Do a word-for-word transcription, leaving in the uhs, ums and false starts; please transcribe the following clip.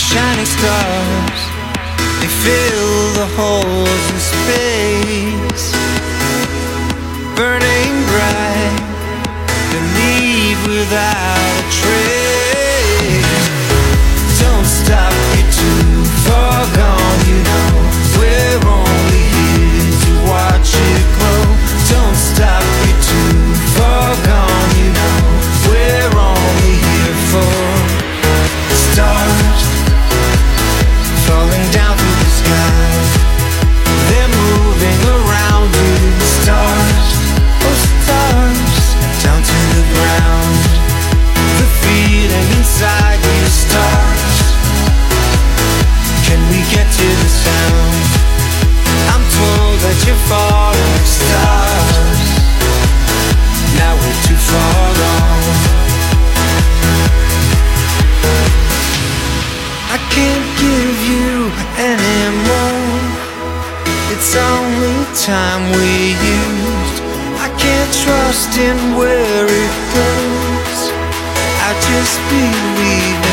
Shining stars, they fill the holes in space. Burning bright, they leave without a trace. Don't stop, you're too far gone, you know. We're only here to watch it grow. Don't stop, you're too far gone, you know. We're only here for stars falling down through the sky. They're moving around you. Stars, oh stars, down to the ground. The feeling inside you. Stars, can we get to the sound? I'm told that you're falling. Stars, now we're too far gone. I can't give you any more. It's only time we used. I can't trust in where it goes. I just believe